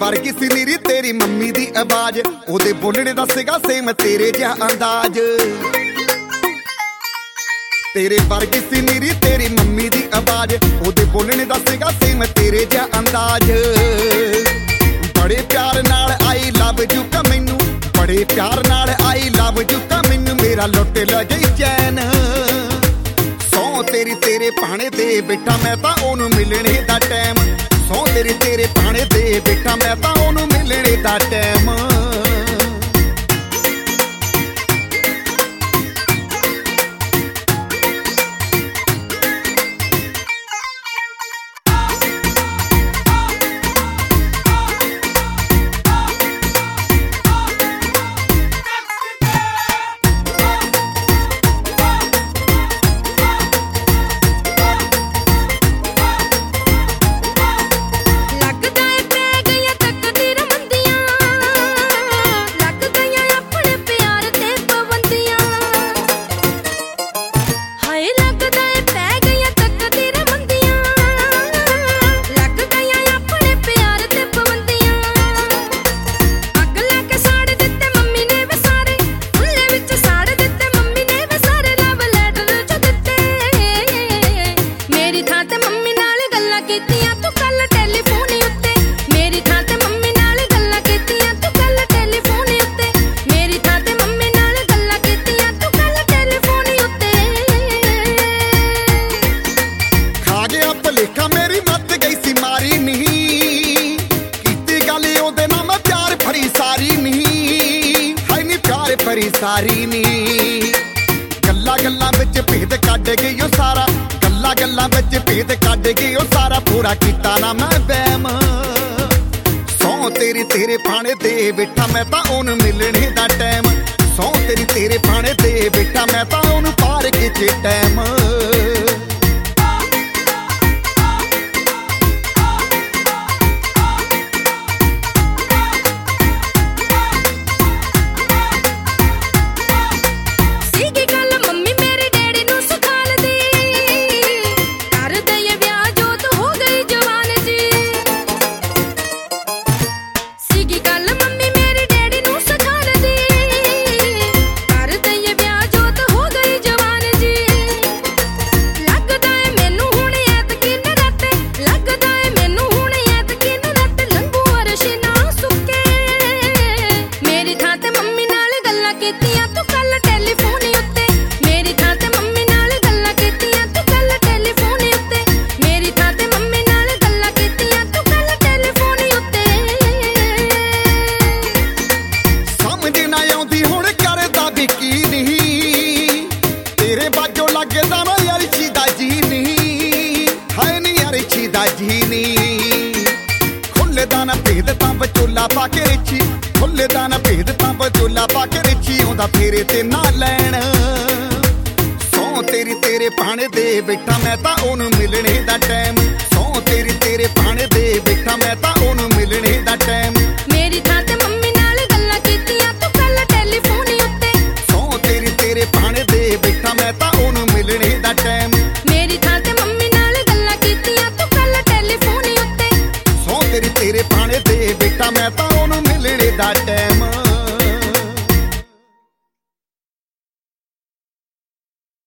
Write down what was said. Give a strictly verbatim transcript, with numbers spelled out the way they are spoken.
वर्गी सी नीरी तेरी मम्मी दी आवाज, ओदे बोलने दा सीगा सेम तेरे जिहा अंदाज। तेरे वर्गी सी नीरी तेरी मम्मी दी आवाज, ओदे बोलने दा सीगा सेम तेरे जिहा अंदाज। बड़े प्यार नाल आई लव यू का मैनू, बड़े प्यार नाल आई लव यू का मैनू, मेरा लुट लै गई चैन। सौ तेरी तेरे पाने दे बेटा मैं तां ओनू मिलने दा टाइम, सौ तेरे तेरे पाने दे बेटा मैं तां ओनू मिलने दा टाइम। सारी नी गल्ला गल्ला विच भेद कढ गई ओ सारा, गल्ला गल्ला विच भेद कढ गई ओ सारा, पूरा कीता ना मैं वहम। सौ तेरी तेरे पाने दे बेटा मैं तां ओनू मिलने दा टाइम, सौ तेरी तेरे पाने दे बेटा मैं तां ओनू पार खिचे टाइम। खुले दाना भेद तां बचोला पाके रिची, खुले दाना भेद तां बचोला पाके रिची, आउंदा फेरे ते ना लैण। सौ तेरी तेरे पाने दे बेटा मैं तां ओनू मिलने दा टाइम, सौ तेरी तेरे पाने दे बेटा मैं तां ओनू मिलने दा टाइम।